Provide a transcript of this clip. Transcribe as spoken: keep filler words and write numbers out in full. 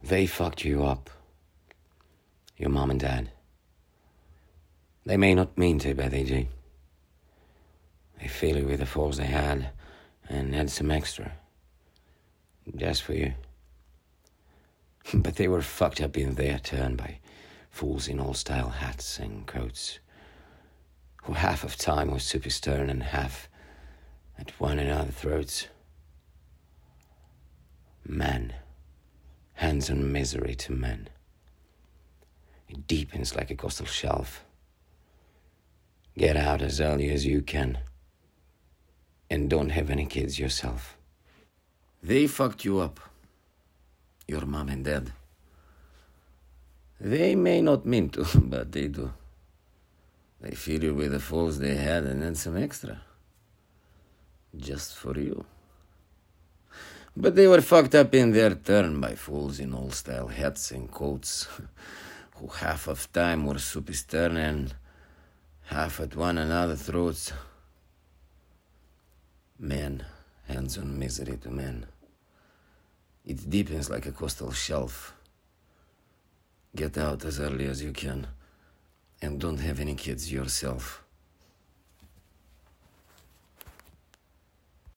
They fucked you up. Your mom and dad. They may not mean to, but they do. They fill you with the force they had and had some extra. Just for you. But they were fucked up in their turn by fools in old-style hats and coats, who half of time was super stern and half at one another's throats. Men. Hands on misery to men. It deepens like a coastal shelf. Get out as early as you can. And don't have any kids yourself. They fucked you up. Your mom and dad. They may not mean to, but they do. They fill you with the fools they had and then some extra. Just for you. But they were fucked up in their turn by fools in old-style hats and coats, who half of time were super stern and half at one another's throats. Men, hands on misery to men. It deepens like a coastal shelf. Get out as early as you can, and don't have any kids yourself.